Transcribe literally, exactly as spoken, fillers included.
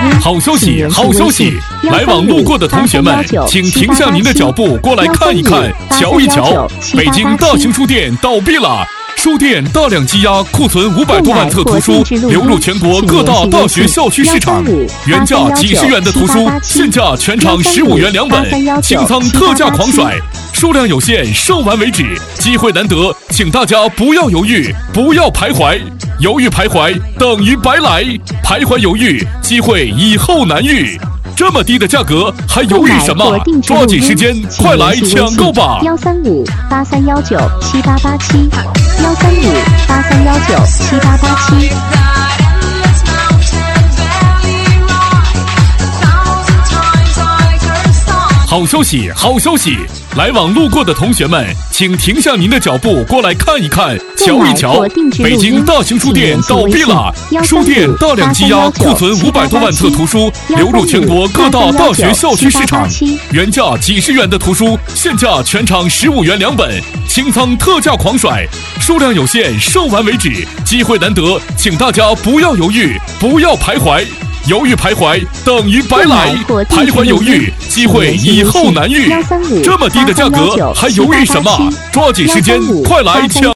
好消息，好消息！来往路过的同学们，请停下您的脚步，过来看一看，瞧一瞧。北京大型书店倒闭了。 书店大量积压，库存五百多万册图书流入全国各大大学校区市场。原价几十元的图书，现价全场十五元两本，清仓特价狂甩，数量有限，售完为止。机会难得，请大家不要犹豫，不要徘徊，犹豫徘徊等于白来，徘徊犹豫，机会以后难遇。 这么低的价格，还犹豫什么？抓紧时间，快来抢购吧！ 幺三五八三幺九七八八七，幺三五八三幺九七八八七。 好消息，好消息！来往路过的同学们，请停下您的脚步，过来看一看，瞧一瞧。北京大型书店倒闭了，书店大量积压，库存五百多万册图书流入全国各大大学校区市场。原价几十元的图书，现价全场十五元两本，清仓特价狂甩，数量有限，售完为止。机会难得，请大家不要犹豫，不要徘徊。 犹豫徘徊等于白来，徘徊犹豫，机会以后难遇。这么低的价格，还犹豫什么？抓紧时间，快来抢！